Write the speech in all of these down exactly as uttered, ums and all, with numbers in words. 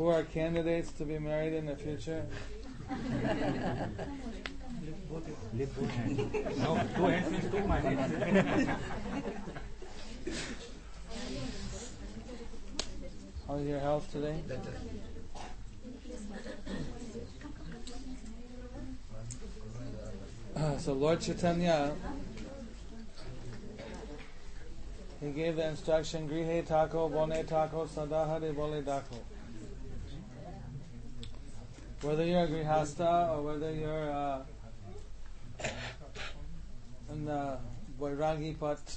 who are candidates to be married in the future? Lift both hands. No, two hands means two my hands. How is your health today? Better. Uh, so Lord Chaitanya, he gave the instruction, Grihe Tako, Bone Tako, Sadahare Bole Dako. Whether you're a Grihasta or whether you're uh, in the Vairagi Pat,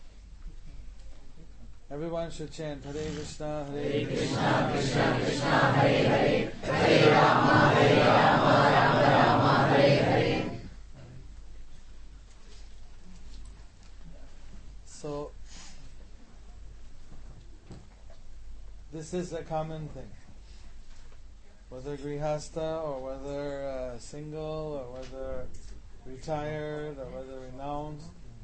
everyone should chant Hare Krishna, Hare Krishna, Krishna Krishna, Hare Hare, Hare Rama, Hare Rama, Rama Rama, Hare Hare. So, this is a common thing. Whether Grihasta or whether uh, single or whether retired or whether renounced,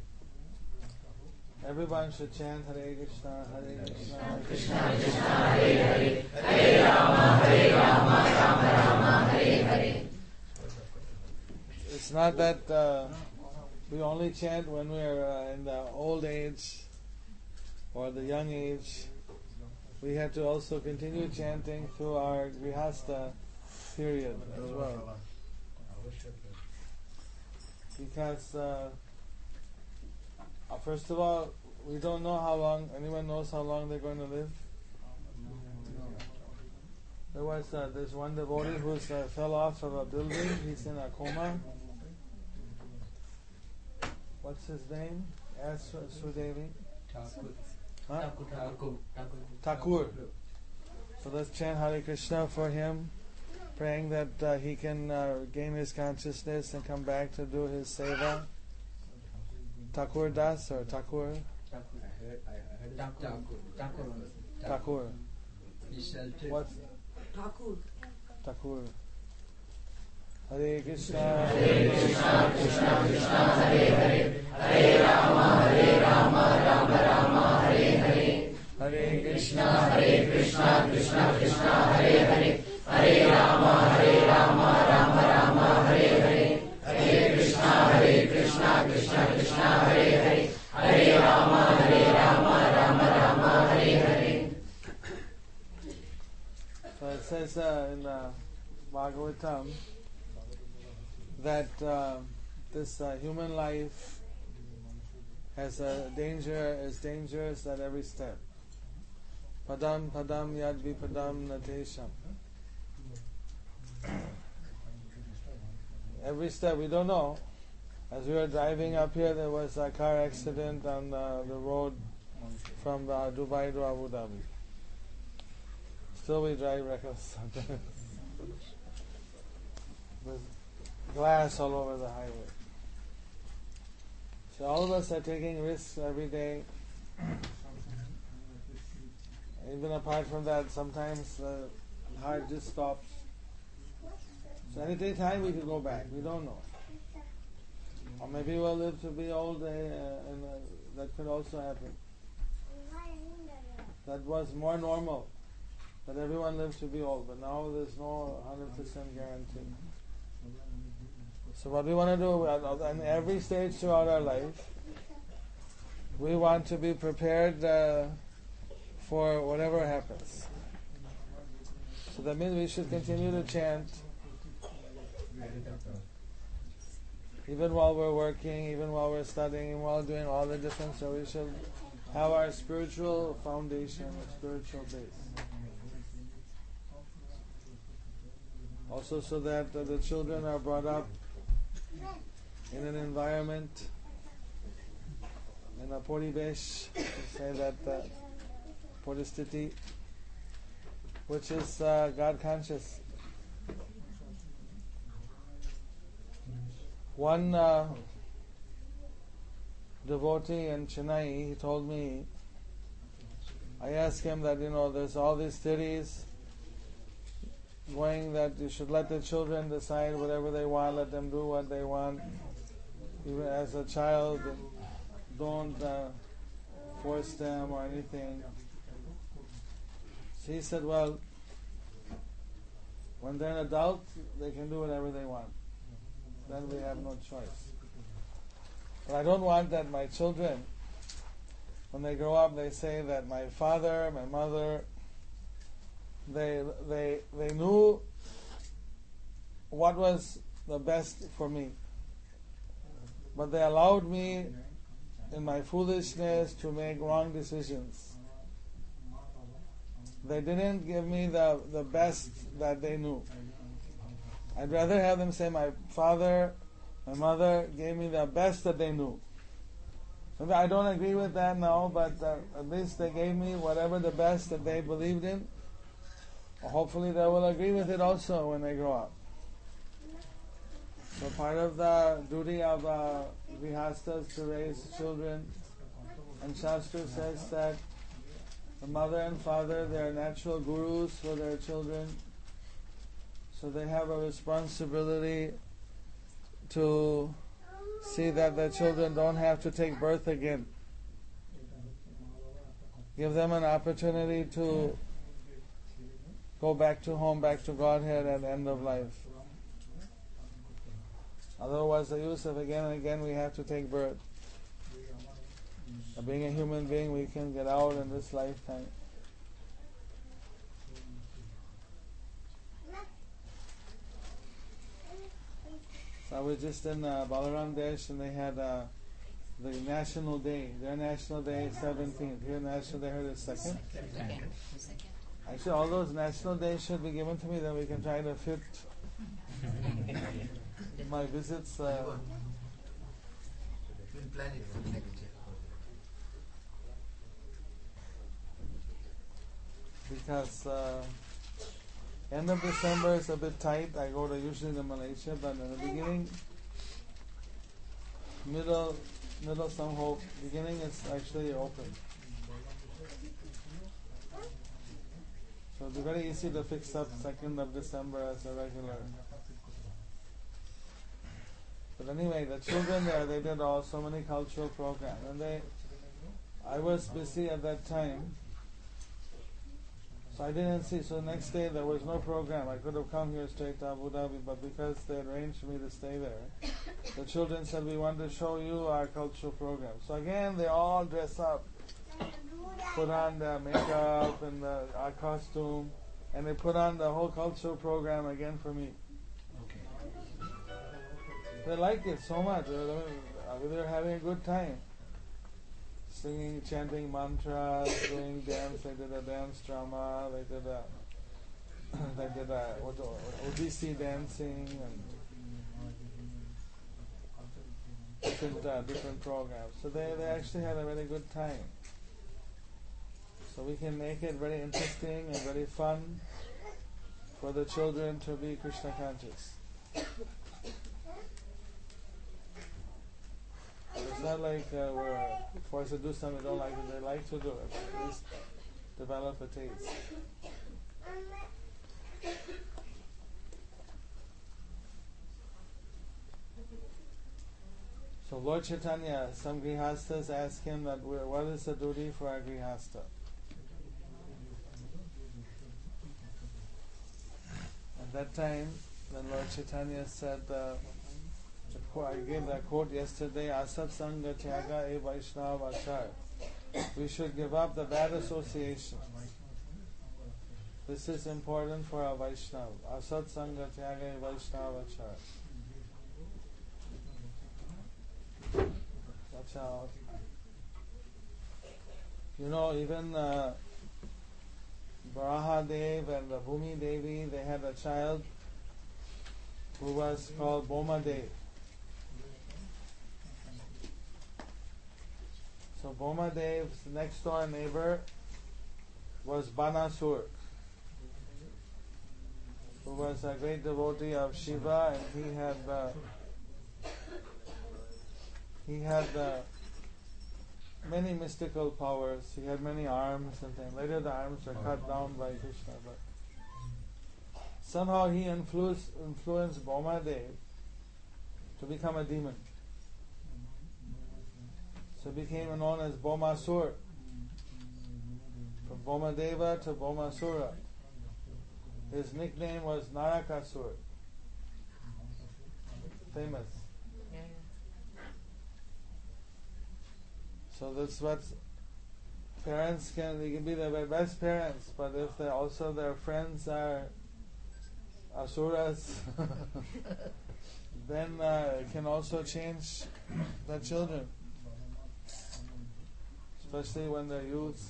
everyone should chant Hare Krishna, Hare Krishna, Krishna Krishna, Hare Hare, Hare Rama, Hare Rama, Rama Rama, Hare Hare. It's not that uh, we only chant when we're uh, in the old age or the young age. We have to also continue chanting through our Grihasta period as well. Because uh, uh, first of all, we don't know how long, anyone knows how long they're going to live? There was uh, this one devotee who uh, fell off of a building. He's in a coma. What's his name? Ask Sudevi. Huh? Thakur. So let's chant Hare Krishna for him, praying that uh, he can uh, gain his consciousness and come back to do his seva. Thakur Das or Thakur? Thakur. What? Thakur. Thakur. Hare Krishna, Hare Krishna, Krishna Krishna, Hare Hare, Hare Rama, Hare Rama, Rama Rama, Hare Hare. Hare Krishna, Hare Krishna, Krishna Krishna, Hare Hare, Hare Rama, Hare Rama, Rama Rama, Hare Hare. Hare Krishna, Hare Krishna, Krishna Krishna, Hare Hare, Hare Rama, Hare Rama, Rama Rama, Hare Hare. So it says uh, in uh, Bhagavatam that uh, this uh, human life has a danger, is dangerous at every step. Padam padam yad vipadam natesham. Every step, we don't know. As we were driving up here, there was a car accident on uh, the road from uh, Dubai to Abu Dhabi. Still we drive reckless. There's glass all over the highway. So all of us are taking risks every day. Even apart from that, sometimes the heart just stops. So any time we could go back. We don't know. Or maybe we'll live to be old, uh, and uh, that could also happen. That was more normal, that everyone lived to be old, but now there's no one hundred percent guarantee. So what we want to do, in every stage throughout our life, we want to be prepared uh, for whatever happens. So that means we should continue to chant even while we're working, even while we're studying, even while doing all the different, so we should have our spiritual foundation, a spiritual base. Also so that uh, the children are brought up in an environment, in a poribesh, say that uh, poristiti, which is uh, God conscious. One uh, devotee in Chennai, he told me, I asked him that, you know, there's all these theories going that you should let the children decide whatever they want, let them do what they want. Even as a child, don't uh, force them or anything. So he said, well, When they're an adult, they can do whatever they want. Then we have no choice. But I don't want that my children, when they grow up, they say that my father, my mother, they they they knew what was the best for me. But they allowed me in my foolishness to make wrong decisions. They didn't give me the, the best that they knew. I'd rather have them say my father, my mother gave me the best that they knew. Maybe I don't agree with that now, but uh, at least they gave me whatever the best that they believed in. Hopefully they will agree with it also when they grow up. So part of the duty of uh, grihasthas to raise children, and Shastra says that the mother and father, they are natural gurus for their children. So they have a responsibility to see that their children don't have to take birth again. Give them an opportunity to go back to home, back to Godhead at the end of life. Otherwise, the use of again and again we have to take birth. Being a human being, we can get out in this lifetime. So I was just in uh, Balaram Desh, and they had uh, the National Day. Their National Day is seventeenth. Your National Day here is second. Actually, all those National Days should be given to me, then we can try to fit my visits. Uh, We'll plan it for next year. because uh, end of December is a bit tight. I go to usually to Malaysia, but in the beginning, middle, middle some hope. Beginning is actually open. So it'll be very easy to fix up second of December as a regular. But anyway, the children there, they did all so many cultural programs, and they, I was busy at that time, so I didn't see. So the next day there was no program. I could have come here straight to Abu Dhabi, but because they arranged for me to stay there, the children said, we want to show you our cultural program. So again, they all dress up, put on the makeup and the our costume, and they put on the whole cultural program again for me. They liked it so much. They were, they were having a good time. Singing, chanting mantras, doing dance. They did a dance drama. They did a they did a what, O D C dancing and different uh, different programs. So they they actually had a very good time. So we can make it very interesting and very fun for the children to be Krishna conscious. It's not like uh, we're forced to do something they don't like it. They like to do it. At least develop a taste. So Lord Chaitanya, some grihasthas ask him that what is the duty for a grihastha? At that time, then Lord Chaitanya said, uh, I gave that quote yesterday, Asat Sangha Tyaga E Vaishnava Achar. We should give up the bad association. This is important for our Vaishnava. Asat Sangha Tyaga E Vaishnava Achar. That's how. You know, even uh, Varaha Dev and the Bhumi Devi, they had a child who was called Boma Dev. So Boma Dev's next door neighbor was Banasur, who was a great devotee of Shiva, and he had uh, he had uh, many mystical powers. He had many arms and things. Later the arms were cut down by Krishna, but somehow he influenced influenced Boma Dev to become a demon. So became known as Bomasur. From Bomadeva to Bomasura. His nickname was Narakasur. Famous. So that's what parents can, they can be the best parents, but if they also their friends are asuras, then uh, it can also change the children, especially when they're youths.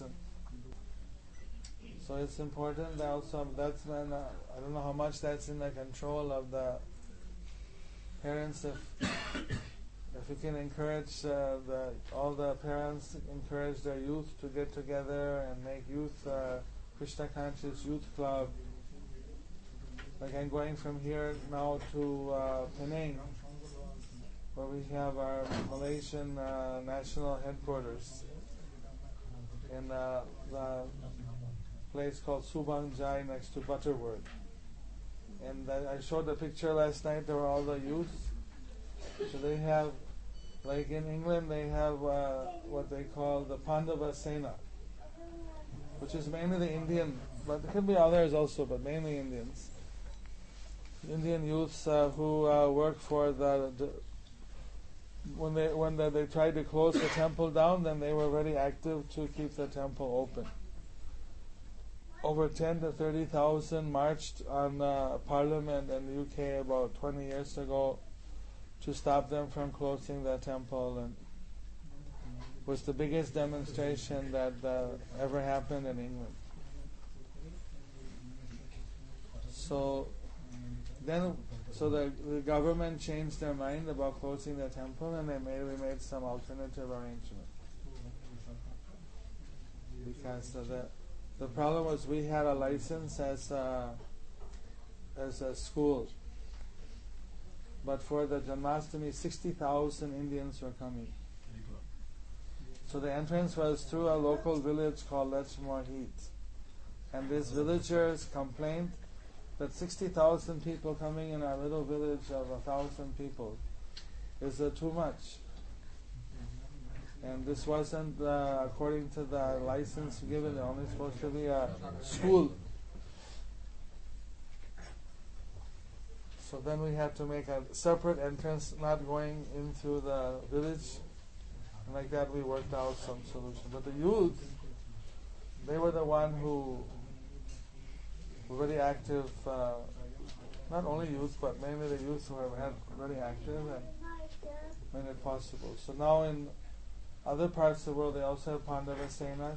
So it's important that also, that's when, uh, I don't know how much that's in the control of the parents. If if we can encourage uh, the all the parents encourage their youth to get together and make youth uh, Krishna conscious youth club. Like I'm going from here now to uh, Penang, where we have our Malaysian uh, national headquarters in uh, the place called Subang Jai next to Butterworth. And I showed a picture last night. There were all the youth. So they have, like in England, they have uh, what they call the Pandava Sena, which is mainly the Indian, but there could be others also, but mainly Indians. Indian youths uh, who uh, work for the, the when they when the, they tried to close the temple down, then they were very active to keep the temple open. Over ten to thirty thousand marched on uh, Parliament in the U K about twenty years ago to stop them from closing the temple, and was the biggest demonstration that uh, ever happened in England. So then, so the, the government changed their mind about closing the temple, and they made we made some alternative arrangement. Because of the the problem was we had a license as a, as a school, but for the Janmashtami, sixty thousand Indians were coming. So the entrance was through a local village called Lechmore Heath, and these villagers complained that sixty thousand people coming in our little village of a thousand people is uh, too much. And this wasn't uh, according to the license given, only supposed to be a school. So then we had to make a separate entrance, not going into the village. And like that we worked out some solution. But the youth, they were the one who were very active, uh, not only youth, but mainly the youth who have had very active and made it possible. So now in other parts of the world, they also have Pandava Senas.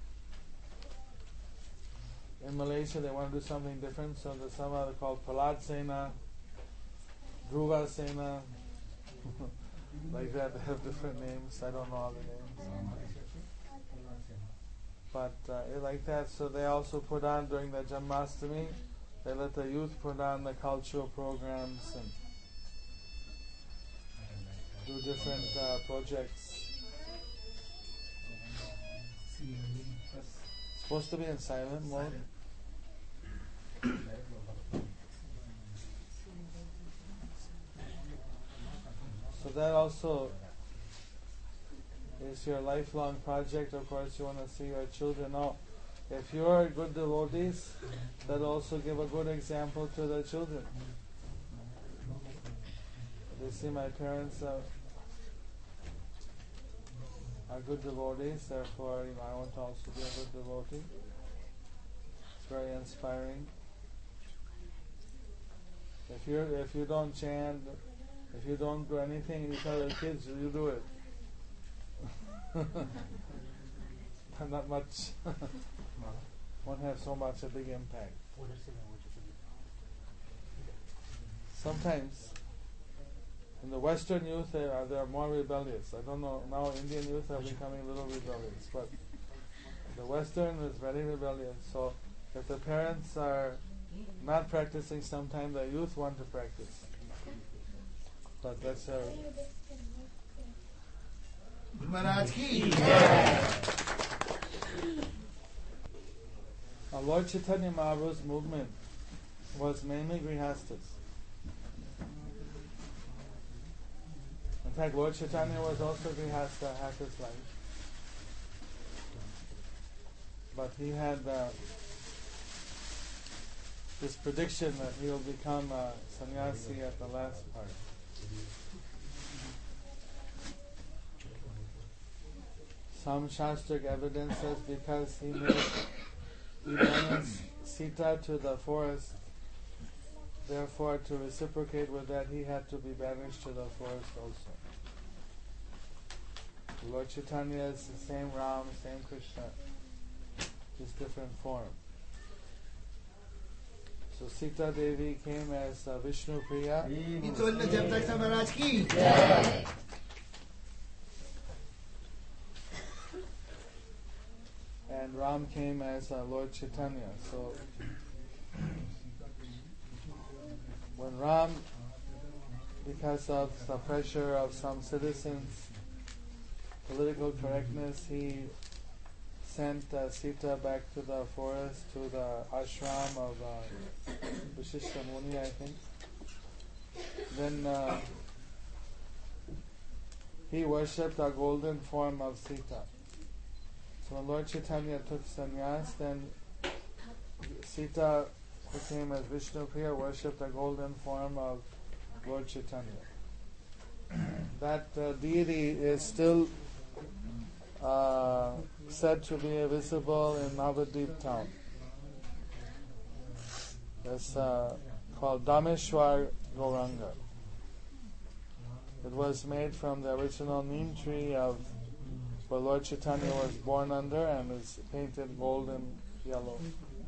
In Malaysia, they want to do something different, so there's some other called Prahlad Sena, Dhruva Sena, like that. They have different names. I don't know all the names. But uh, like that, so they also put on during the Janmashtami, they let the youth put on the cultural programs and do different uh, projects. It's supposed to be in silent mode. So that also is your lifelong project. Of course, you want to see your children. Now, if you are good devotees, that also give a good example to the children. They see my parents are, are good devotees, therefore you know, I want to also be a good devotee. It's very inspiring. If you if you don't chant, if you don't do anything, you tell the kids you do it. Not much. Won't have so much a big impact. Sometimes in the Western youth they are they are more rebellious. I don't know, now Indian youth are becoming a little rebellious, but the Western is very rebellious. So if the parents are not practicing, sometimes the youth want to practice. But that's how. Maharaj ki Now, Lord Chaitanya Mahaprabhu's movement was mainly grihastas. In fact, Lord Chaitanya was also grihasta half his life. But he had uh, this prediction that he will become a sannyasi at the last part. Some Shastric evidence says because he made he banished Sita to the forest, therefore to reciprocate with that he had to be banished to the forest also. Lord Chaitanya is the same Ram, same Krishna, just different form. So Sita Devi came as uh, Vishnu Priya. And Ram came as uh, Lord Chaitanya. So when Ram, because of the pressure of some citizens, political correctness, he sent uh, Sita back to the forest, to the ashram of uh, Vishishta Muni, I think. Then uh, he worshipped a golden form of Sita. So when Lord Chaitanya took sannyas, then Sita, who came as Vishnu Priya, worshipped a golden form of Lord Chaitanya. That uh, deity is still uh, said to be visible in Navadvip town. It's uh, called Dameshwar Gauranga. It was made from the original neem tree of where Lord Chaitanya was born under, and is painted gold and yellow.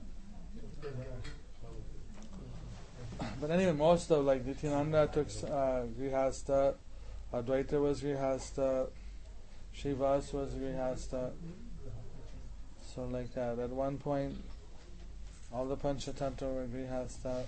But anyway, most of like Nityananda took uh, Grihastha, Advaita was Grihastha, Srivas was Grihastha. So like that. At one point, all the Panchatattva were Grihastha.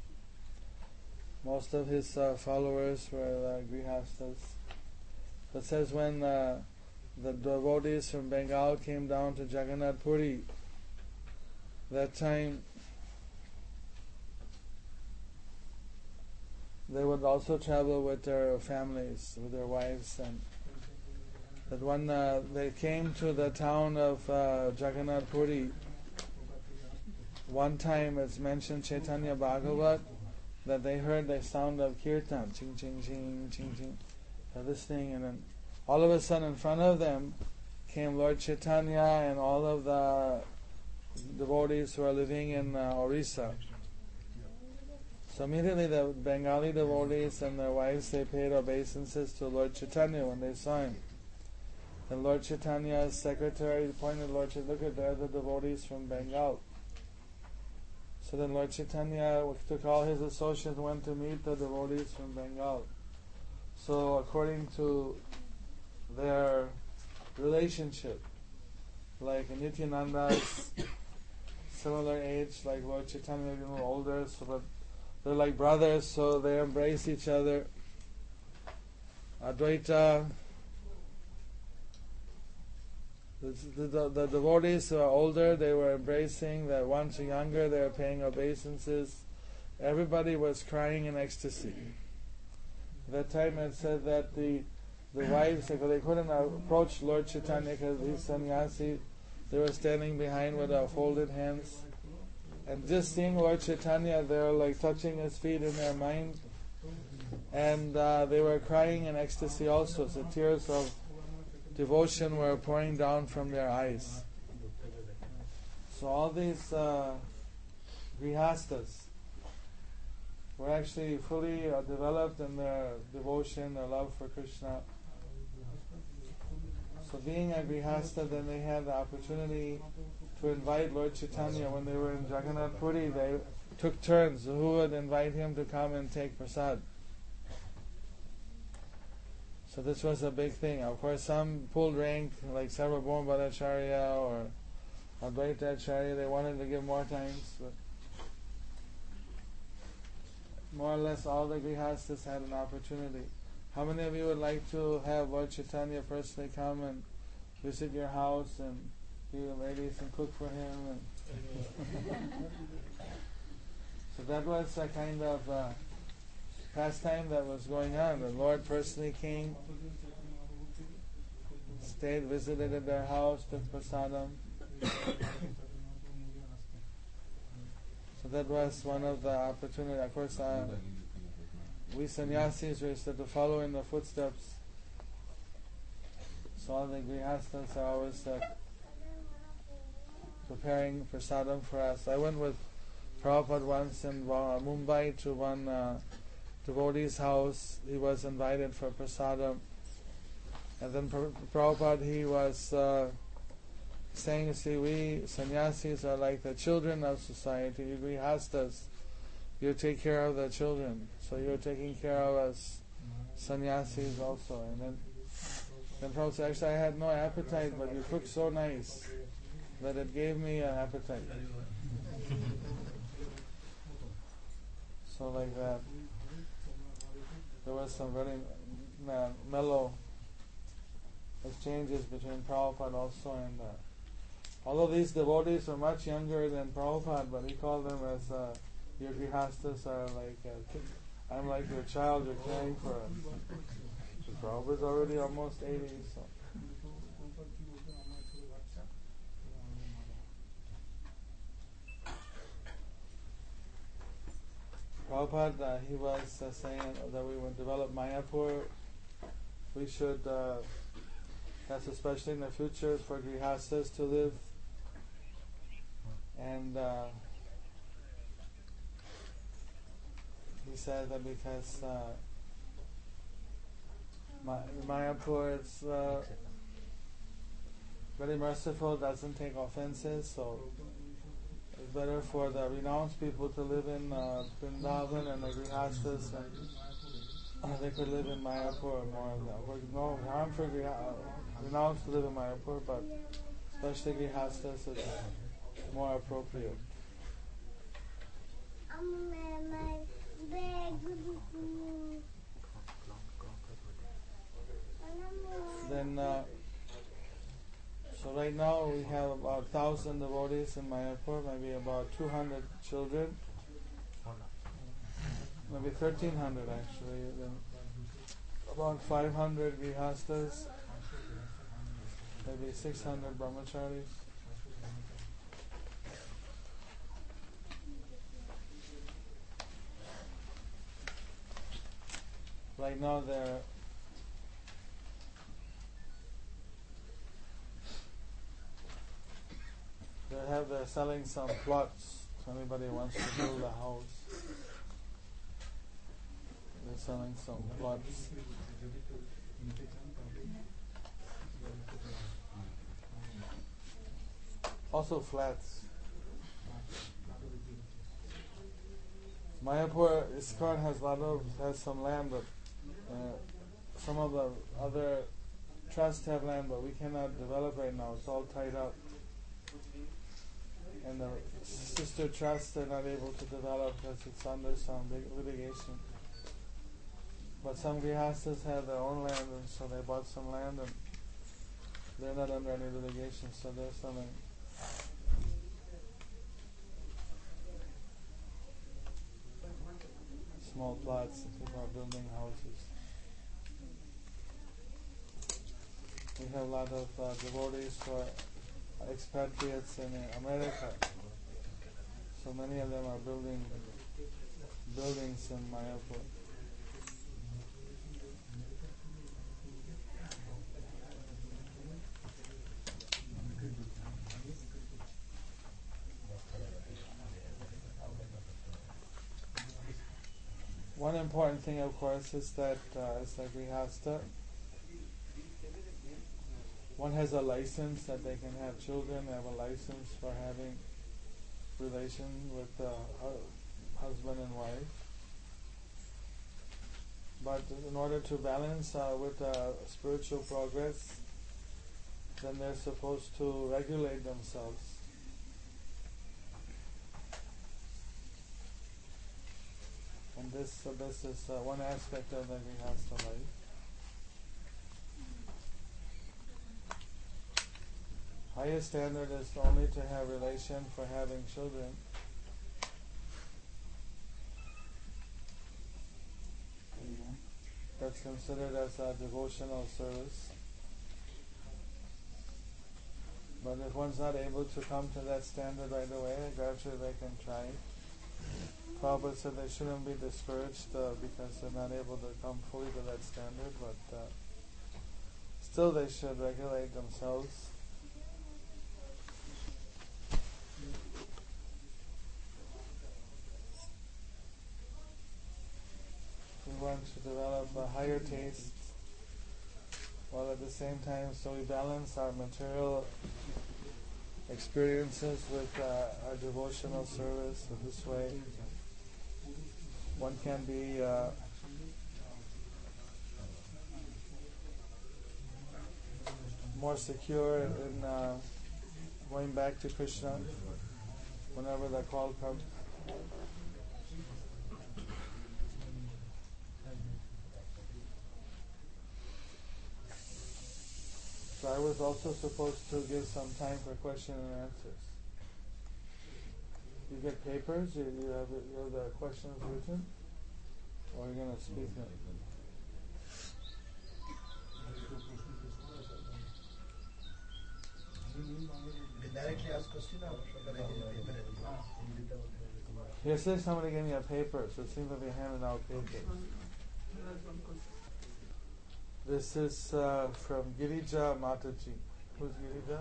Most of his uh, followers were uh, Grihasthas. It says when uh, the devotees from Bengal came down to Jagannath Puri, that time they would also travel with their families, with their wives, and that when uh, they came to the town of uh, Jagannath Puri, one time it's mentioned Chaitanya Bhagavat that they heard the sound of kirtan, ching ching ching ching ching. They're listening, and then all of a sudden in front of them came Lord Chaitanya and all of the devotees who are living in uh, Orissa. So immediately the Bengali devotees and their wives, they paid obeisances to Lord Chaitanya when they saw him. And Lord Chaitanya's secretary pointed, Lord Chaitanya, look at there, the devotees from Bengal. So then Lord Chaitanya took all his associates and went to meet the devotees from Bengal. So according to their relationship, like Nityananda is similar age, like Lord Chaitanya, a little older, so but they're like brothers, so they embrace each other. Advaita, the, the, the devotees who are older, they were embracing. The ones who are younger, they were paying obeisances. Everybody was crying in ecstasy. At that time it said that the the wives, they couldn't approach Lord Chaitanya because he's sannyasi. They were standing behind with their folded hands. And just seeing Lord Chaitanya, they were like touching his feet in their mind. And uh, they were crying in ecstasy also. So tears of devotion were pouring down from their eyes. So all these uh, grihasthas were actually fully uh, developed in their devotion, their love for Krishna. So being a grihastha, then they had the opportunity to invite Lord Chaitanya. When they were in Jagannath Puri, they took turns who would invite him to come and take prasad. So this was a big thing. Of course, some pulled rank, like Sarvabhauma Bhattacharya or Advaita Acharya, they wanted to give more times, but more or less all the grihasthas had an opportunity. How many of you would like to have Lord Chaitanya personally come and visit your house and be the ladies and cook for him? And so that was a kind of uh, pastime that was going on. The Lord personally came, stayed, visited at their house, took prasadam. So So that was one of the opportunities. Of course, uh, we sannyasis were said to follow in the footsteps. So all the grihasthas are always uh, preparing prasadam for us. I went with Prabhupada once in uh, Mumbai to one uh, devotee's house. He was invited for prasadam. And then Pr- Prabhupada, he was uh, saying, see, we sannyasis are like the children of society. You grihasthas, you take care of the children. So you're taking care of us sannyasis also. And then, then Prabhupada said, actually I had no appetite, but you cooked so nice that it gave me an appetite. So like that. There was some very uh, mellow exchanges between Prabhupada also and uh, although these devotees were much younger than Prabhupada, but he called them as uh, your grihasthas are like uh, I'm like your child, you're caring for us. So Prabhupada's already almost eighty, so Prabhupada, uh, he was uh, saying that we would develop Mayapur. We should, uh, that's especially in the future for grihasthas to live. And uh, he said that because uh, Mayapur is uh, very merciful, doesn't take offenses, so it's better for the renounced people to live in uh, Vrindavan and the grihasthas, and uh, they could live in Mayapur more. Of no harm for griha- renounced to live in Mayapur, but especially grihasthas is more appropriate. Then, uh, so right now we have about one thousand devotees in Mayapur, maybe about two hundred children, maybe thirteen hundred actually, then about five hundred grihasthas, maybe six hundred brahmacharis. Right now they're They have they're selling some plots. If anybody wants to build a house, they're selling some plots. Also flats. Mayapur ISKCON has a lot of has some land, but uh, some of the other trusts have land, but we cannot develop right now. It's all tied up. And the sister trusts are not able to develop because it's under some big litigation. But some grihasthas have their own land, and so they bought some land, and they're not under any litigation, so they're selling. Small plots, and people are building houses. We have a lot of uh, devotees who are expatriates in America. So many of them are building buildings in Mayapur. One important thing, of course, is that uh, as a grihastha, one has a license that they can have children. They have a license for having relation with uh, husband and wife. But in order to balance uh, with uh, spiritual progress, then they're supposed to regulate themselves. And this, so this is uh, one aspect of the grihastha life. Highest standard is only to have relation for having children. That's considered as a devotional service. But if one's not able to come to that standard right away, gradually they can try. Prabhupada said they shouldn't be discouraged uh, because they're not able to come fully to that standard, but uh, still they should regulate themselves. We want to develop a higher taste, while at the same time, so we balance our material experiences with uh, our devotional service. In this way, one can be uh, more secure in uh, going back to Krishna whenever the call comes. So I was also supposed to give some time for question and answers. You get papers? You, you, have, you have the questions written? Or are you going to speak them? Directly ask question or paper? Yesterday somebody gave me a paper, so it seems to be handing out papers. This is uh, from Girija Mataji. Who's Girija?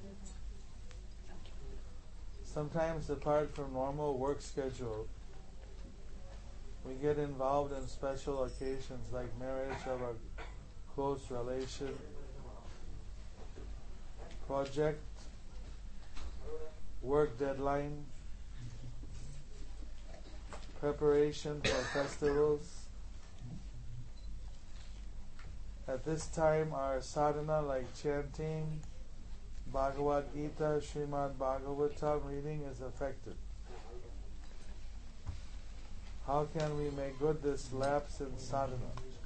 Sometimes apart from normal work schedule, we get involved in special occasions like marriage of a close relation, project, work deadline, preparation for festivals. At this time, our sadhana like chanting, Bhagavad Gita, Srimad Bhagavatam reading is affected. How can we make good this lapse in sadhana?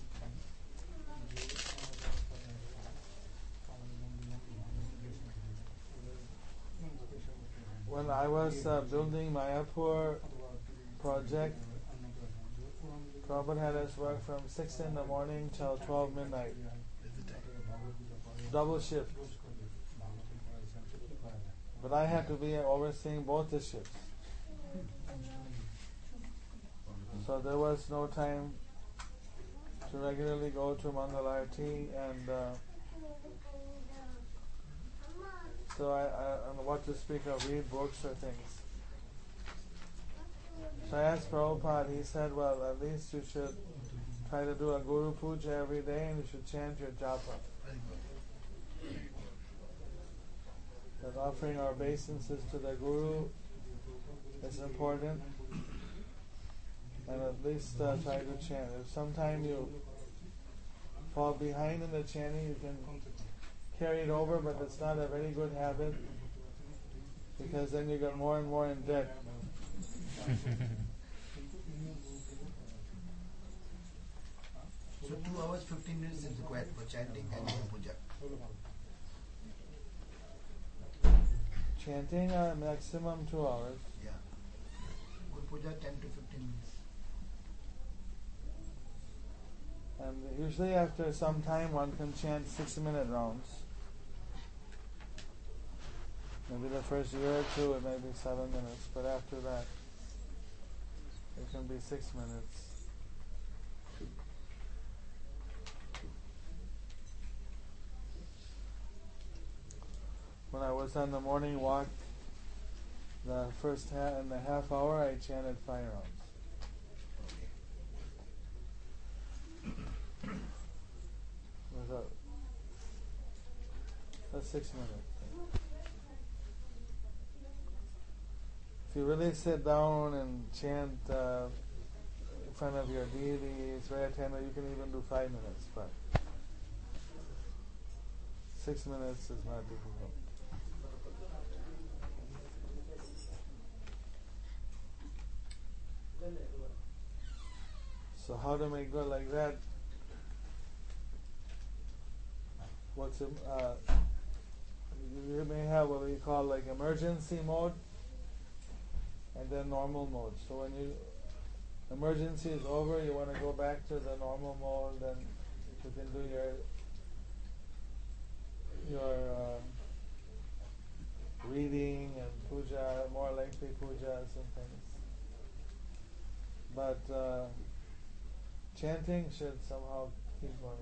When I was uh, building Mayapur project, Prabhupada had us work from six in the morning till twelve midnight. Double shift. But I had to be overseeing both the shifts. So there was no time to regularly go to Mangalarti, and uh, so I, I don't know what to speak of, read books or things. So I asked Prabhupada, he said, well, at least you should try to do a Guru Puja every day and you should chant your japa. That offering our obeisances to the Guru is important, and at least uh, try to chant. If sometime you fall behind in the chanting, you can carry it over, but it's not a very good habit, because then you get more and more in debt. So two hours, fifteen minutes is required for chanting and Guru Puja. Chanting uh, maximum two hours. Yeah. Guru Puja ten to fifteen minutes. And usually after some time one can chant six minute rounds. Maybe the first year or two it may be seven minutes, but after that it can be six minutes. When I was on the morning walk, the first ha- and the half hour I chanted five rounds. Without, that's six minutes. If you really sit down and chant uh, in front of your deity, it's very attentive, you can even do five minutes, but six minutes is not difficult. So how to make good like that? What's uh, you may have what we call like emergency mode, and then normal mode. So when you emergency is over, you want to go back to the normal mode, then you can do your your uh, reading and puja, more lengthy pujas and things. but uh, chanting should somehow keep going.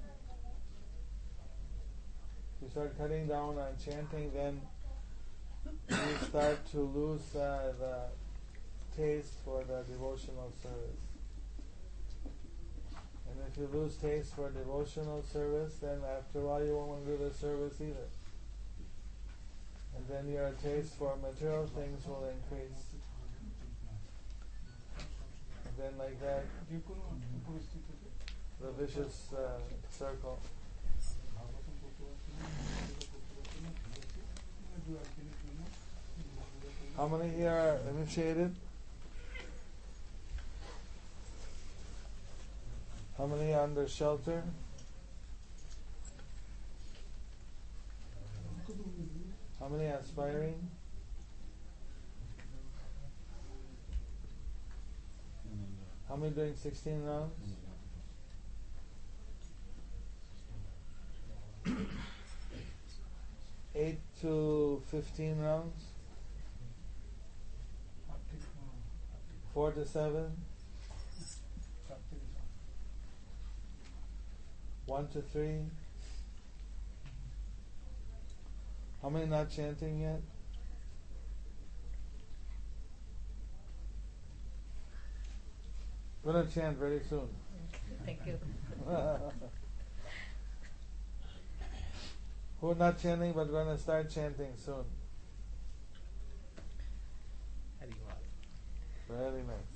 If you start cutting down on chanting, then you start to lose uh, the taste for the devotional service. And if you lose taste for devotional service, then after a while you won't want to do the service either. And then your taste for material things will increase. And then like that, the vicious uh, circle. How many here are initiated? How many are under shelter? How many are aspiring? How many doing sixteen rounds? eight to fifteen rounds? four to seven? one to three? How many not chanting yet? We're going to chant very soon. Thank you. Who are not chanting but going to start chanting soon? Very nice.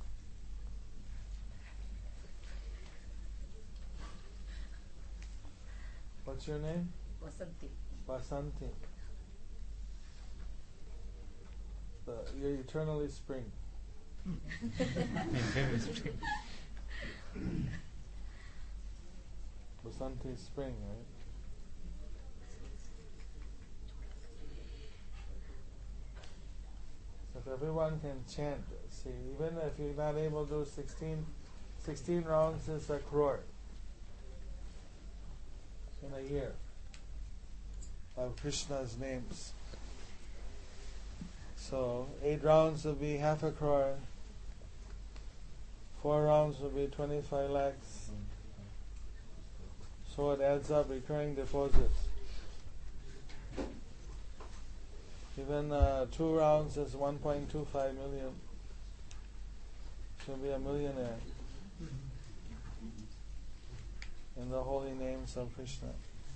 What's your name? Vasanti. Vasanti. The, you're eternally spring. Vasanti is spring, right? So if everyone can chant, see, even if you're not able to do sixteen, sixteen rounds is a crore in a year of Krishna's names. So eight rounds will be half a crore, four rounds will be twenty-five lakhs. So it adds up, recurring deposits. Even uh, two rounds is one point two five million. Should be a millionaire in the holy names of Krishna.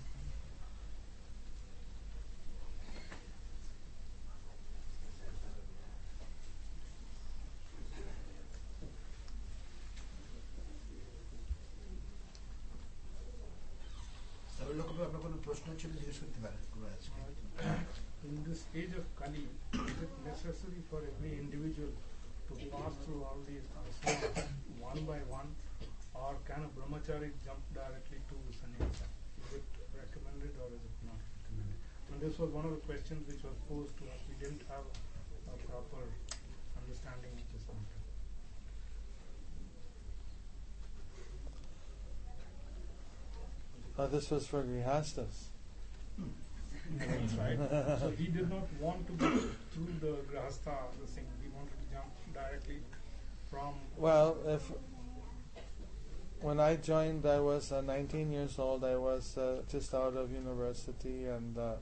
In this age of Kali, is it necessary for every individual to pass through all these ashrams one by one, or can a brahmachari jump directly to sannyasa? Is it recommended or is it not recommended? And this was one of the questions which was posed to us. We didn't have a proper understanding of this matter. Oh, this was for grihastas. That's right. So he did not want to go through the grahastha, the thing. He wanted to jump directly from. Well, if when I joined, I was uh, nineteen years old. I was uh, just out of university, and uh,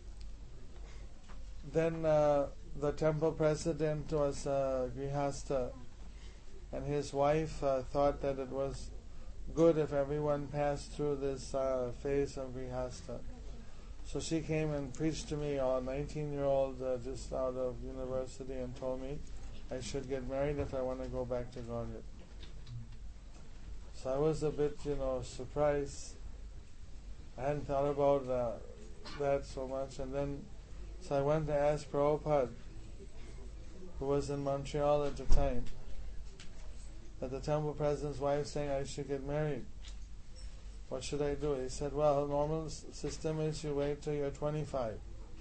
then uh, the temple president was uh, grihastha, and his wife uh, thought that it was good if everyone passed through this uh, phase of grihastha. So she came and preached to me, a nineteen-year-old uh, just out of university, and told me I should get married if I want to go back to Godhead. So I was a bit, you know, surprised. I hadn't thought about uh, that so much. And then, so I went to ask Prabhupada, who was in Montreal at the time, that the temple president's wife saying I should get married. What should I do? He said, well, normal system is you wait till you're twenty-five.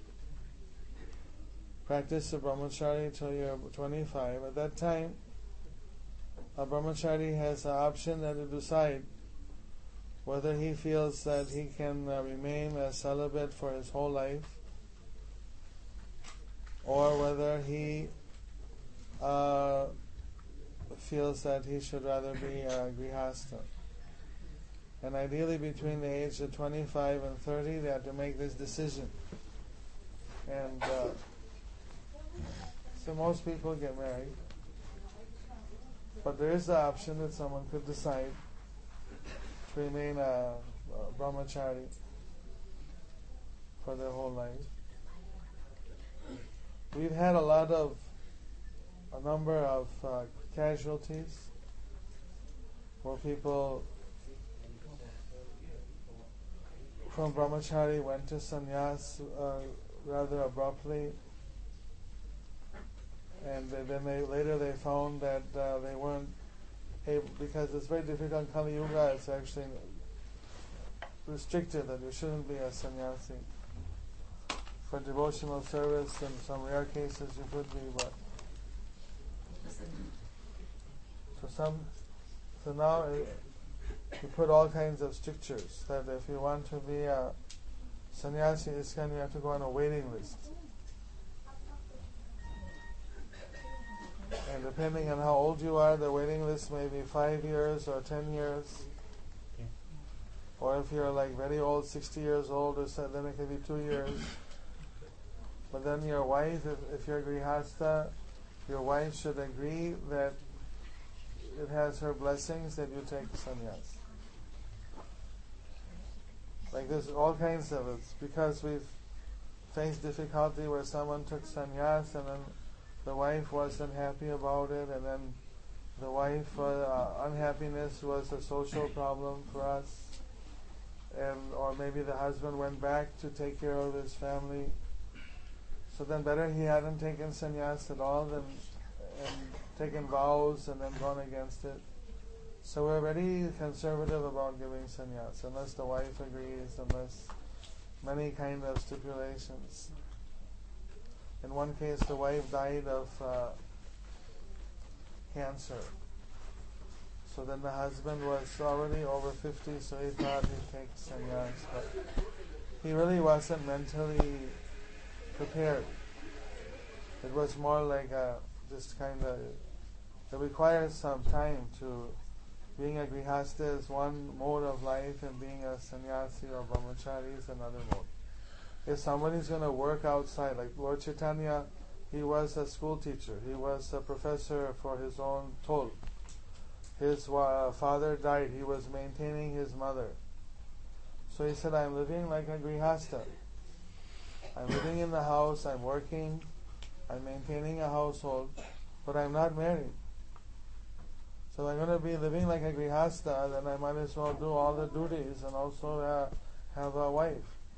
Practice the brahmachari till you're twenty-five. At that time, a brahmachari has an option that to decide whether he feels that he can uh, remain a celibate for his whole life, or whether he uh, feels that he should rather be a grihastha. And ideally between the age of twenty-five and thirty they have to make this decision. And uh, so most people get married. But there is the option that someone could decide to remain a, a brahmachari for their whole life. We've had a lot of, a number of uh, casualties where people from brahmachari went to sannyas uh, rather abruptly, and they, then they later they found that uh, they weren't able, because it's very difficult in Kali Yuga. It's actually restricted that you shouldn't be a sannyasi. For devotional service, in some rare cases you could be, but so some so now uh, you put all kinds of strictures that if you want to be a sannyasi ISKCON, you have to go on a waiting list. And depending on how old you are, the waiting list may be five years or ten years. Okay. Or if you're like very old, sixty years old, or so, then it could be two years. But then your wife, if, if you're grihastha, your wife should agree that it has her blessings that you take sannyas. Like there's all kinds of it. Because we've faced difficulty where someone took sannyas and then the wife wasn't happy about it, and then the wife uh, unhappiness was a social problem for us, and or maybe the husband went back to take care of his family. So then better he hadn't taken sannyas at all than and taken vows and then gone against it. So we're very conservative about giving sannyas, unless the wife agrees, unless many kind of stipulations. In one case, the wife died of uh, cancer. So then the husband was already over fifty, so he thought he'd take sannyas, but he really wasn't mentally prepared. It was more like a, just kind of, it requires some time to, being a grihastha is one mode of life, and being a sannyasi or brahmachari is another mode. If somebody's going to work outside, like Lord Chaitanya, he was a school teacher, he was a professor for his own toll. His uh, father died, he was maintaining his mother. So he said, I'm living like a grihastha. I'm living in the house, I'm working, I'm maintaining a household, but I'm not married. So I'm going to be living like a grihastha, then I might as well do all the duties and also uh, have a wife.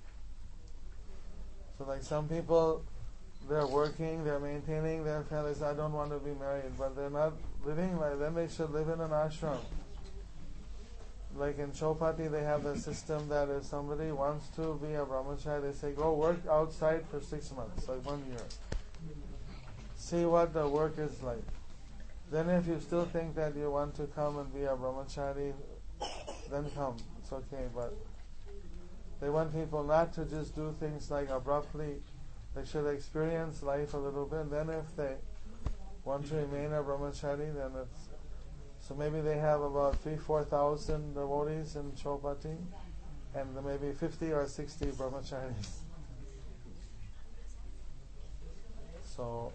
So like some people, they're working, they're maintaining their families, I don't want to be married, but they're not living like, then they should live in an ashram. Like in Chowpatty, they have a system that if somebody wants to be a brahmachari, they say, go work outside for six months, like one year. See what the work is like. Then if you still think that you want to come and be a brahmachari, then come, it's okay, but they want people not to just do things like abruptly. They should experience life a little bit. Then if they want to remain a brahmachari, then it's... So maybe they have about three, four thousand devotees in Chowpatty, and maybe fifty or sixty brahmacharis. So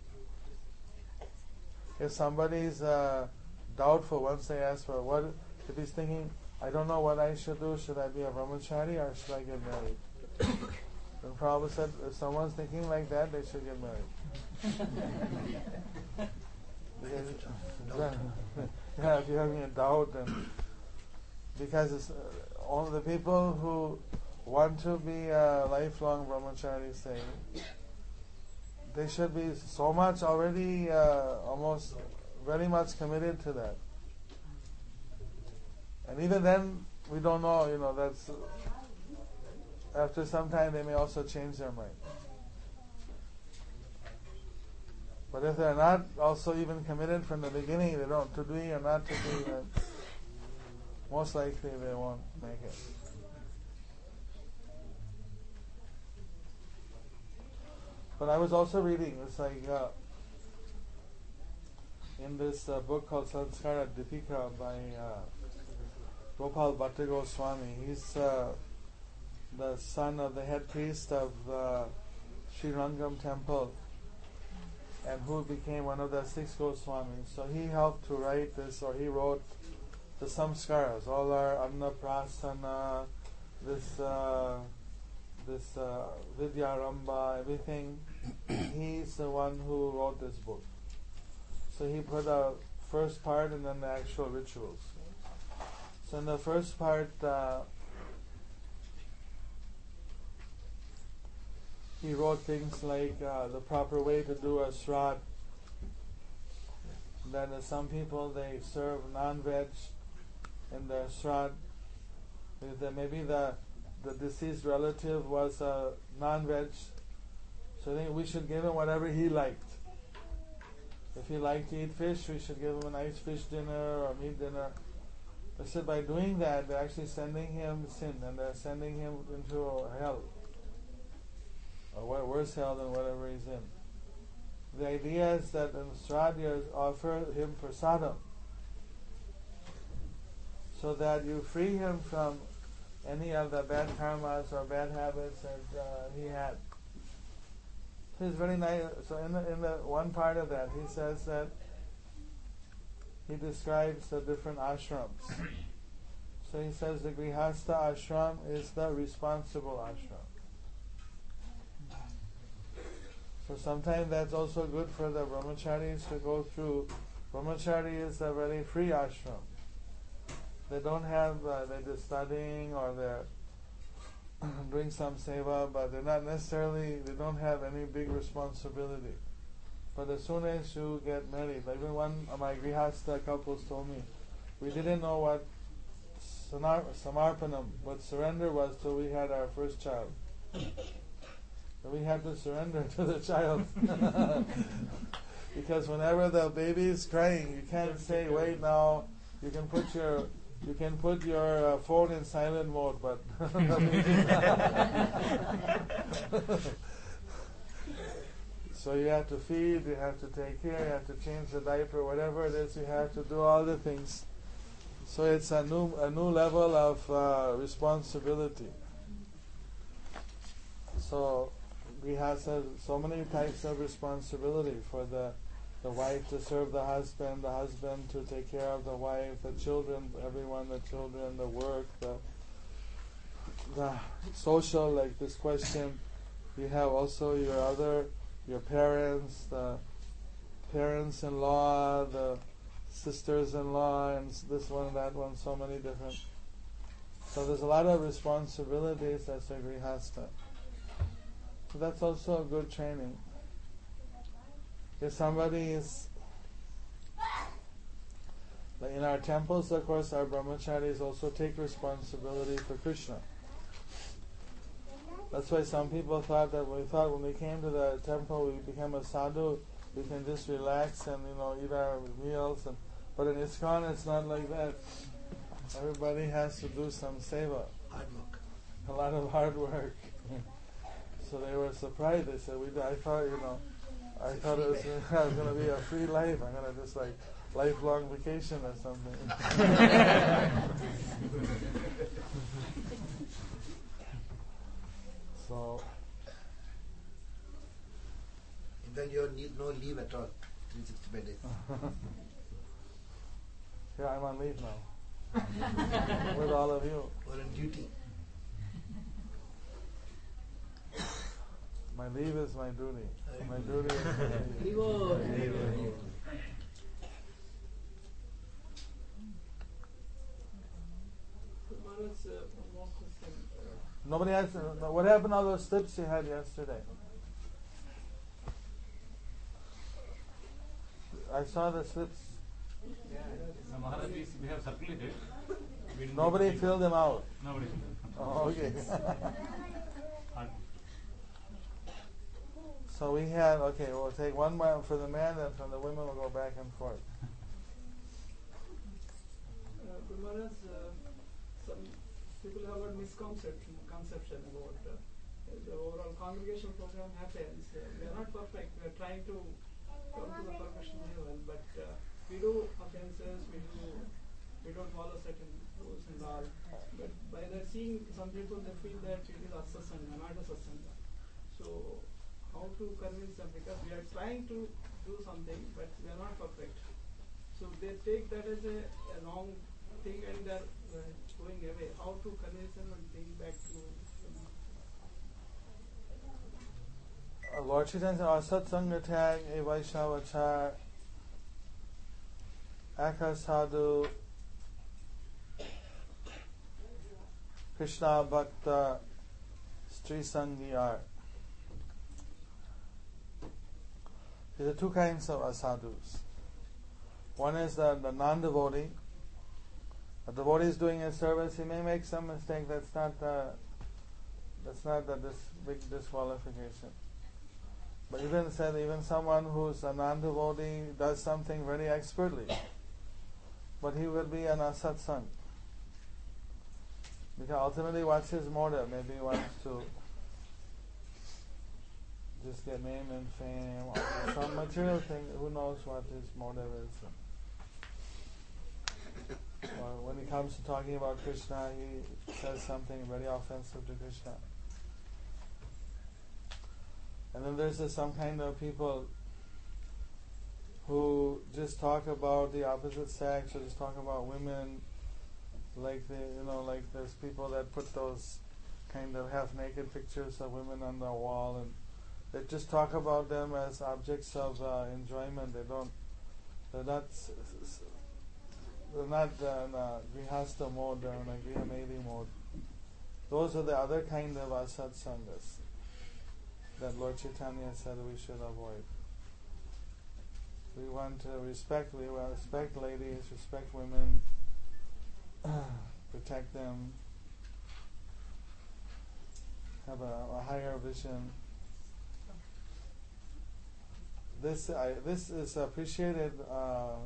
if somebody's uh, doubtful, once they ask for what, if he's thinking, I don't know what I should do, should I be a brahmachari or should I get married? Then Prabhupada said, if someone's thinking like that, they should get married. because, yeah, if you're having a doubt, then because it's, uh, all the people who want to be a lifelong brahmachari say they should be so much already, uh, almost very much committed to that. And even then, we don't know, you know, that's, after some time they may also change their mind. But if they're not also even committed from the beginning, they don't, to do or not to do, then most likely they won't make it. But I was also reading, it's like, uh, in this uh, book called Sanskara Dipika by uh, Gopal Bhatta Goswami. He's uh, the son of the head priest of uh, Sri Rangam temple, and who became one of the six Goswamis. So he helped to write this, or he wrote the samskaras, all our Annaprasana, this uh, this uh, Vidyaramba, everything. He's the one who wrote this book. So he put a first part and then the actual rituals. So in the first part, uh, he wrote things like uh, the proper way to do a shraddh. Then uh, some people, they serve non-veg in their shraddh. The, maybe the the deceased relative was a non-veg, so I think we should give him whatever he liked. If he liked to eat fish, we should give him a nice fish dinner or meat dinner. They said by doing that, they're actually sending him sin, and they're sending him into hell, or worse hell than whatever he's in. The idea is that in Shraddha you offer him prasadam, so that you free him from any of the bad karmas or bad habits that uh, he had. So it's very nice. So in the in the one part of that, he says that he describes the different ashrams. So he says the Grihastha ashram is the responsible ashram. So sometimes that's also good for the brahmacharis to go through. Brahmachari is a very free ashram. They don't have, uh, they're just studying or they're doing some seva, but they're not necessarily, they don't have any big responsibility. But as soon as you get married, like even one of my Grihastha couples told me, we didn't know what sanar- samarpanam, what surrender was till we had our first child. So we had to surrender to the child. Because whenever the baby is crying, you can't say, wait now, you can put your You can put your uh, phone in silent mode, but so you have to feed, you have to take care, you have to change the diaper, whatever it is, you have to do all the things. So it's a new a new level of uh, responsibility. So we have so many types of responsibility for the. The wife to serve the husband, the husband to take care of the wife, the children, everyone, the children, the work, the the social, like this question. You have also your other, your parents, the parents-in-law, the sisters-in-law, and this one, that one, so many different. So there's a lot of responsibilities as a grihastha. So that's also a good training. If somebody is, like in our temples, of course, our brahmacharis also take responsibility for Krishna. That's why some people thought that we thought when we came to the temple, we became a sadhu, we can just relax and you know eat our meals. And but in ISKCON, it's not like that. Everybody has to do some seva, Hard work. a lot of hard work. So they were surprised. They said, "We, I thought, you know." I thought it was, uh, was going to be a free life. I'm going to just like lifelong vacation or something. So, In fact, you need no leave at all. three hundred sixty-five days. yeah, I'm on leave now with all of you. Or on duty. My leave is my duty. My duty is my leave. Nobody has. Uh, what happened to all those slips you had yesterday? I saw the slips. Yeah, the Maharaj, we have circulated. We didn't Nobody take- filled them out. Nobody. Oh, okay. Hard. So we had, okay, we'll take one more for the man, and from the women we'll go back and forth. Uh, Guru Maharaj, uh, some people have a misconception conception about uh, the overall congregational program happens. Uh, we are not perfect. We are trying to come to the perfection level, but uh, we do offenses, we do, we don't follow certain rules and all. But by that seeing, some people they feel that it is asasanga, not a satsanga. So how to convince them? Because we are trying to do something, but we are not perfect. So they take that as a, a wrong thing and they are uh, going away. How to convince them and bring back to uh, Lord Chaitanya said, Asatsanga tag, a Vaishnavachar, Akasadu, Krishna Bhakta, Stri Sangiyar. There are two kinds of asadhus. One is the, the non-devotee. The devotee is doing his service. He may make some mistake. That's not the, that's not the this big disqualification. But even said, even someone who's a non-devotee does something very expertly, but he will be an asatsang. Because ultimately, what's his motive? Maybe he wants to just get name and fame, or some material thing. Who knows what his motive is? Or when he comes to talking about Krishna, he says something very offensive to Krishna. And then there's this, some kind of people who just talk about the opposite sex, or just talk about women, like the, you know, like there's people that put those kind of half-naked pictures of women on the wall, and they just talk about them as objects of uh, enjoyment. They don't, they're not, they're not uh, in a grihastha mode, they're in a grihamedi mode. Those are the other kind of asatsangas that Lord Chaitanya said we should avoid. We want to respect, we want to respect ladies, respect women, protect them, have a, a higher vision. This I, this is appreciated uh,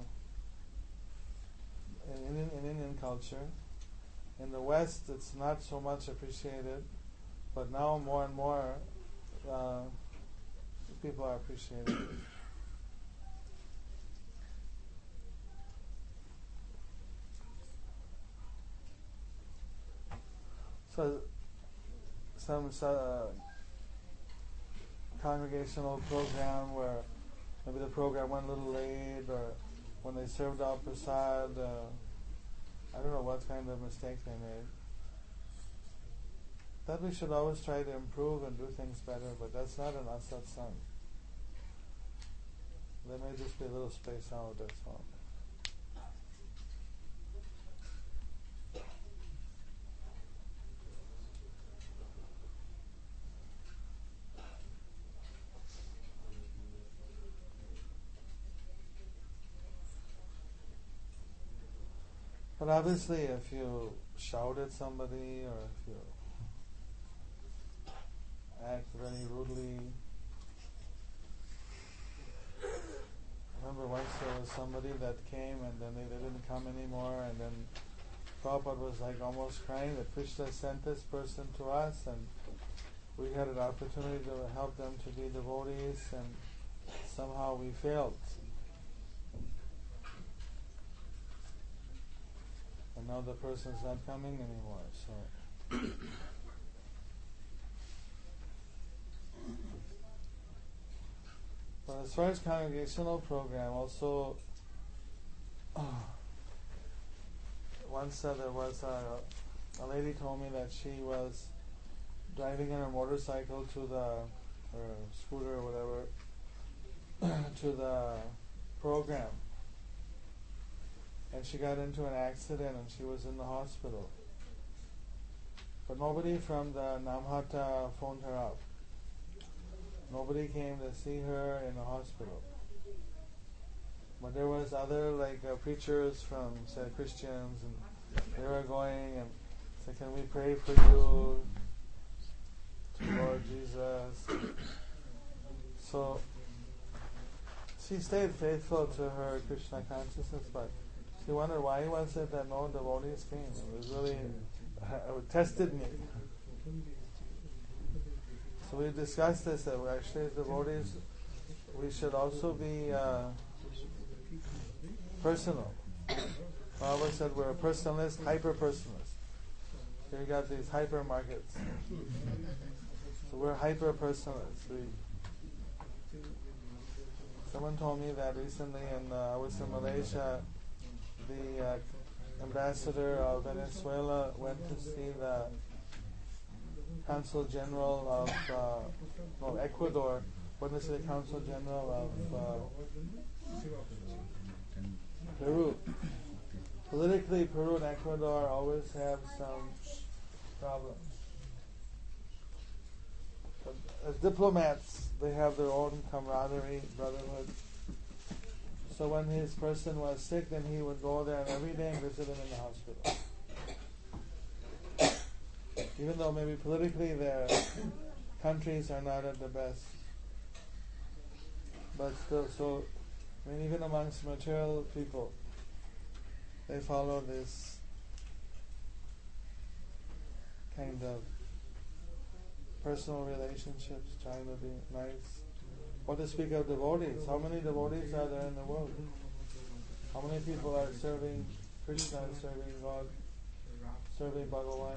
in, Indian, in Indian culture. In the West, it's not so much appreciated, but now more and more uh, people are appreciating it. So, some uh, congregational program where maybe the program went a little late, or when they served out prasad, uh, I don't know what kind of mistake they made. That we should always try to improve and do things better, but that's not an asatsang. There may just be a little space out, that's all. But obviously, if you shout at somebody, or if you act very rudely. Remember once there was somebody that came and then they, they didn't come anymore, and then Prabhupada was like almost crying that Krishna sent this person to us, and we had an opportunity to help them to be devotees, and somehow we failed. And now the person's not coming anymore, so but as far as congregational program, also uh, once uh, there was a, a lady told me that she was driving on her motorcycle to the, or scooter or whatever, to the program, and she got into an accident and she was in the hospital. But nobody from the Namhata phoned her up. Nobody came to see her in the hospital. But there was other like uh, preachers from, say, Christians, and they were going and said, "Can we pray for you to Lord Jesus?" So she stayed faithful to her Krishna consciousness, but she wondered why was it that no devotees came. It was really, uh, it tested me. So we discussed this, that actually as devotees, we should also be uh, personal. Baba said we're a personalist, hyper-personalist. So you got these hypermarkets. So we're hyper-personalists. We, someone told me that recently, and uh, I was in Malaysia, the uh, ambassador of Venezuela went to see the Consul General of uh, no, Ecuador, went to see the Consul General of uh, Peru. Politically, Peru and Ecuador always have some problems. But as diplomats, they have their own camaraderie, brotherhood. So when his person was sick, then he would go there and every day and visit him in the hospital. Even though maybe politically their countries are not at the best. But still, so, I mean, even amongst material people, they follow this kind of personal relationships, trying to be nice. What to speak of devotees? How many devotees are there in the world? How many people are serving Krishna, serving God, serving Bhagavan?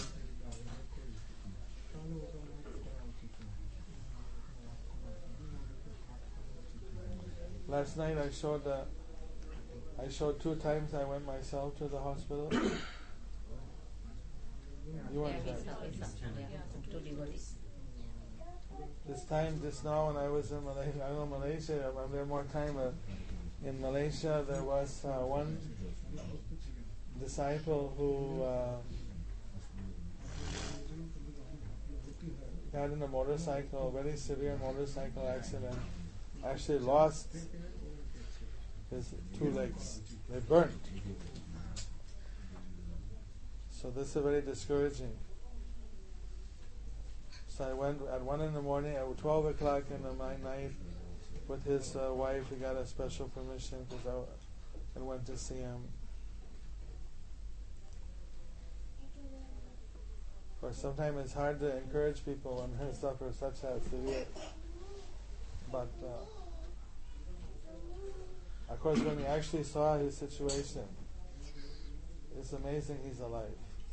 Last night I showed the, I showed two times I went myself to the hospital. You weren't there. This time, just now when I was in Malaysia, I don't know Malaysia, I'm there more time, but in Malaysia there was uh, one disciple who uh, got in a motorcycle, a very severe motorcycle accident, actually lost his two legs. They burnt. So this is very discouraging. So I went at one in the morning, at twelve o'clock in the night, with his uh, wife. He got a special permission because I, I went to see him. Of course, sometimes it's hard to encourage people when they suffer such a severe. But uh, of course, when you actually saw his situation, it's amazing he's alive.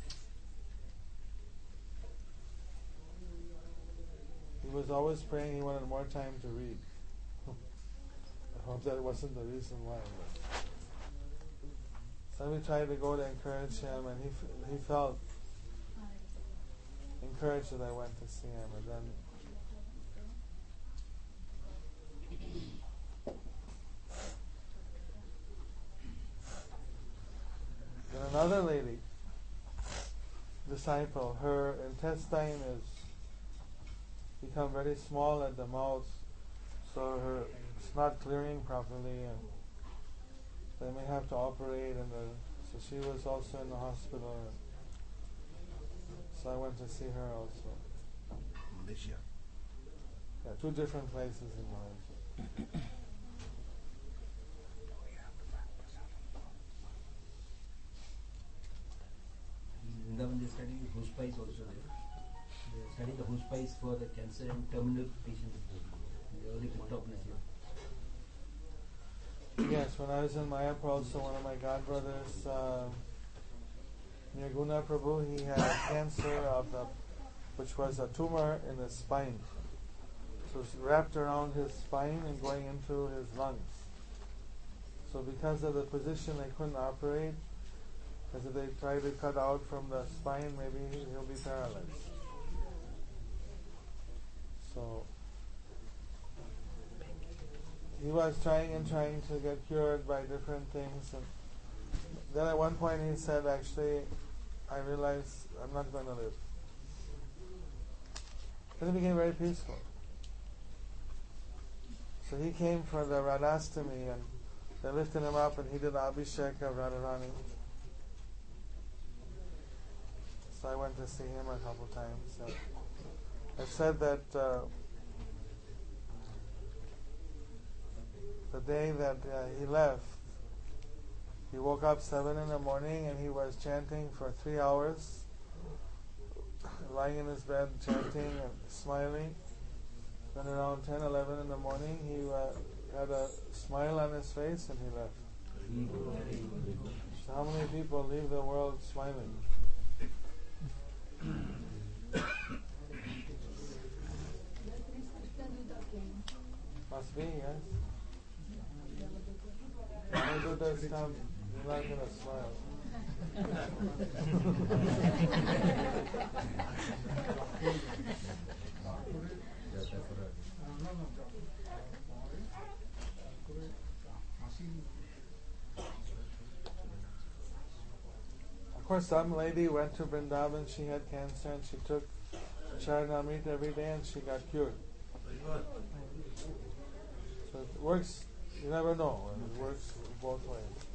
He was always praying he wanted more time to read. I hope that wasn't the reason why. So we tried to go to encourage him, and he f- he felt encouraged that I went to see him. And then then another lady, disciple, her intestine is become very small at the mouth, so her it's not clearing properly, and they may have to operate. And the, so she was also in the hospital. And so I went to see her also. Malaysia. Yeah, two different places in Malaysia. In Vrindavan they study hospice also there. They study the hospice for the cancer and terminal patients. They already put up this year. Yes, when I was in Mayapur also, one of my godbrothers, uh, near Guna Prabhu, he had cancer of the, which was a tumor in his spine. So it's wrapped around his spine and going into his lungs. So because of the position, they couldn't operate. Because if they try to cut out from the spine, maybe he'll be paralyzed. So he was trying and trying to get cured by different things, and then at one point he said, actually, I realized I'm not going to live. Then he became very peaceful. So he came for the Radhastami, and they lifted him up, and he did Abhishek of Radharani. So I went to see him a couple times. So I said that uh, the day that uh, he left, he woke up seven in the morning and he was chanting for three hours, lying in his bed chanting and smiling. Then around ten, eleven in the morning, he uh, had a smile on his face and he left. So how many people leave the world smiling? Must be, yes. When the does come, you're not going to smile. Of course, some lady went to Vrindavan, she had cancer and she took Charanamrita every day and she got cured. So it works, you never know, it works both ways.